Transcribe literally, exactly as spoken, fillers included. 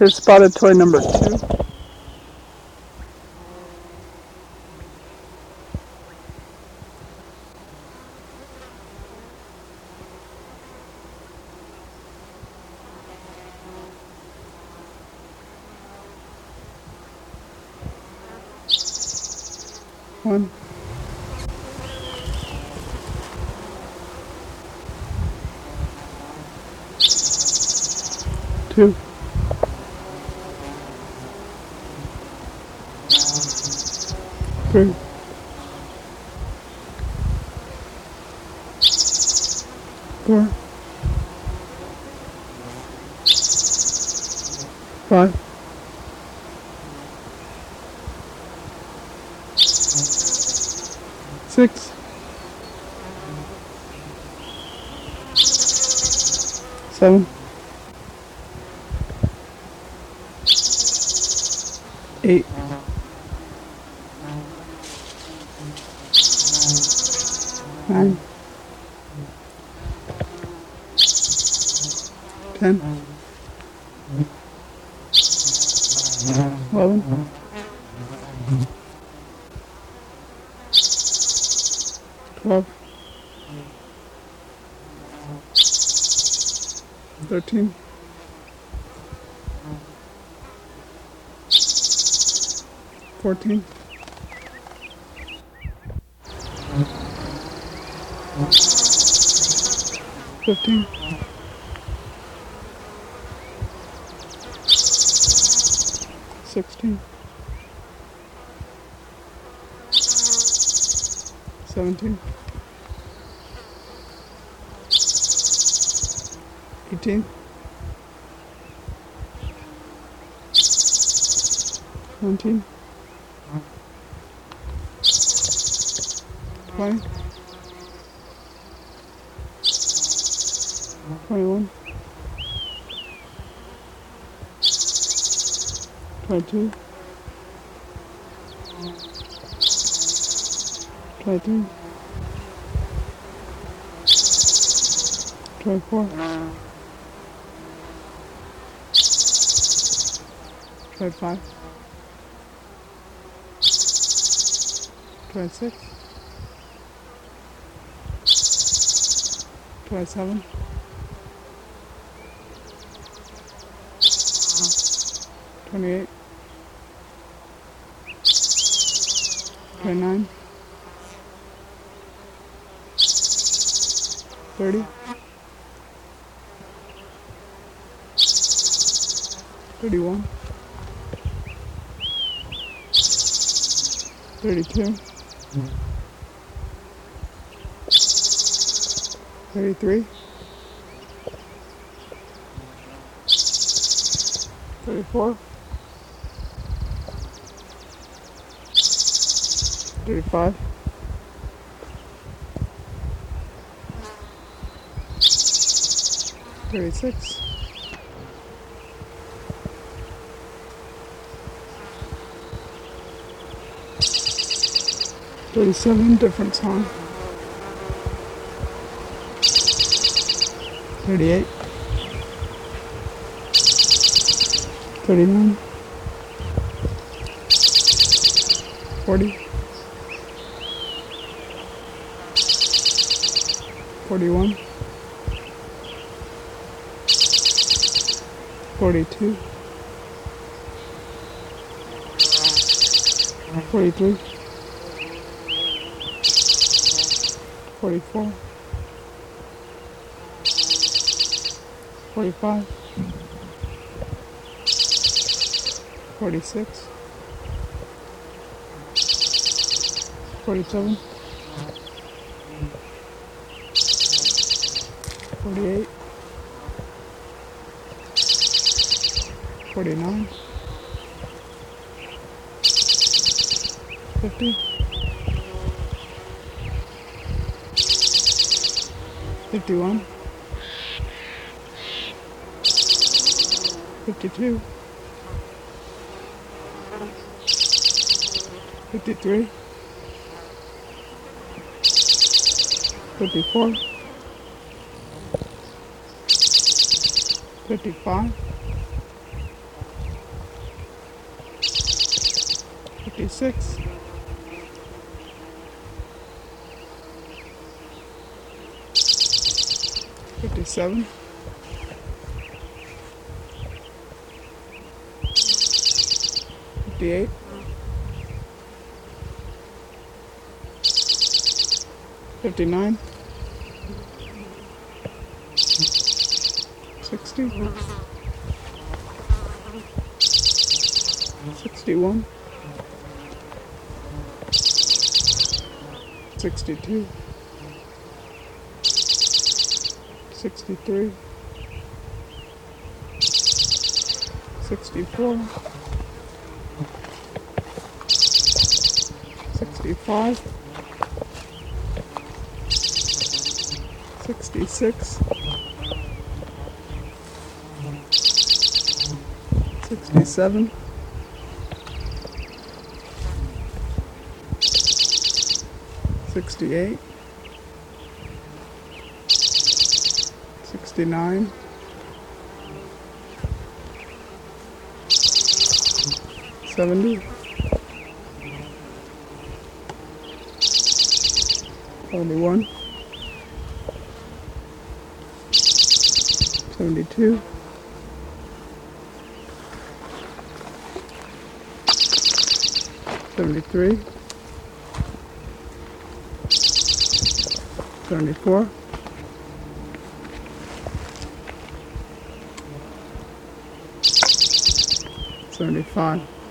Here's spotted toy number two. One. Two. Three. Four. Five. Six. Seven. Eight. Nine. Ten. Eleven. Twelve. Thirteen. Fourteen. Fifteen. Sixteen. Seventeen. Eighteen. Nineteen. Twenty. Twenty-one. Twenty-two. Twenty-three. Twenty-four. Twenty-five. Twenty-six. Twenty-seven. Twenty-eight. Twenty-nine. Thirty. Thirty-one. Thirty-two. Thirty-three. Thirty-four. Thirty-five. Thirty-six. Thirty-seven, different song. Thirty-eight. Thirty-nine. Forty. Forty-one. Forty-two. Forty-three. Forty-four. Forty-five. Forty-six. Forty-seven. Forty-eight. Forty-nine. Fifty. Fifty-one. Fifty-two. Fifty-three. Fifty-four. Fifty-five. fifty-six, fifty-seven, fifty-eight, fifty-nine, sixty, sixty-one, sixty-two, sixty-three, sixty-four, sixty-five, sixty-six, sixty-seven, sixty-eight, sixty-nine, seventy, seventy-one, seventy-two, seventy-three, seventy-four, seventy-five.